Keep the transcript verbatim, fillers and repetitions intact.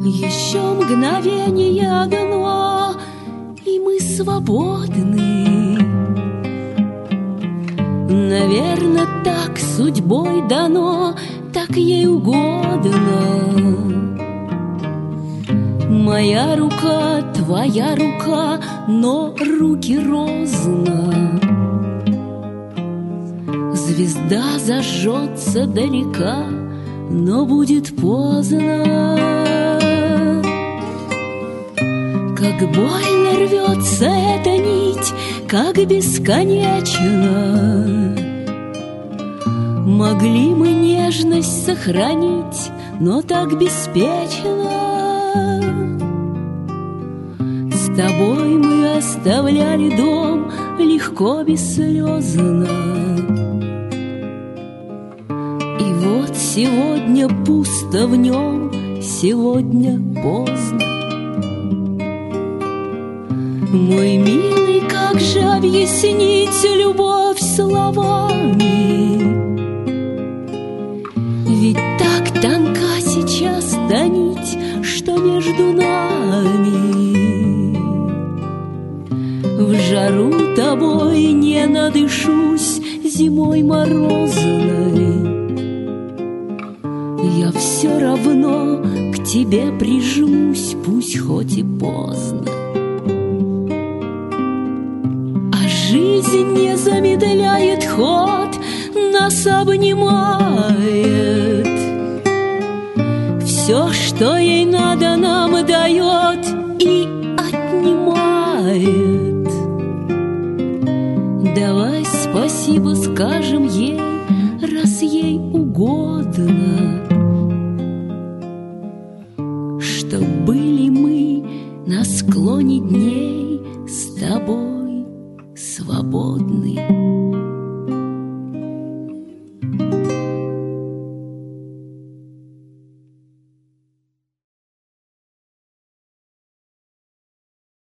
Еще мгновение одно, и мы свободны. Наверно, так судьбой дано, так ей угодно. Моя рука, твоя рука, но руки розно. Звезда зажжется далека, но будет поздно. Как больно рвется эта нить, как бесконечно. Могли мы нежность сохранить, но так беспечно. С тобой мы оставляли дом легко, бесслезно. И вот сегодня пусто в нем, сегодня поздно. Мой милый, как же объяснить любовь словами? Ведь так тонка сейчас та нить, что между нами. В жару тобой не надышусь зимой морозной. Я все равно к тебе прижмусь, пусть хоть и поздно. Жизнь не замедляет ход, нас обнимает. Все, что ей надо, нам дает и отнимает. Давай спасибо скажем ей, раз ей угодно, что были мы на склоне дней с тобой свободны.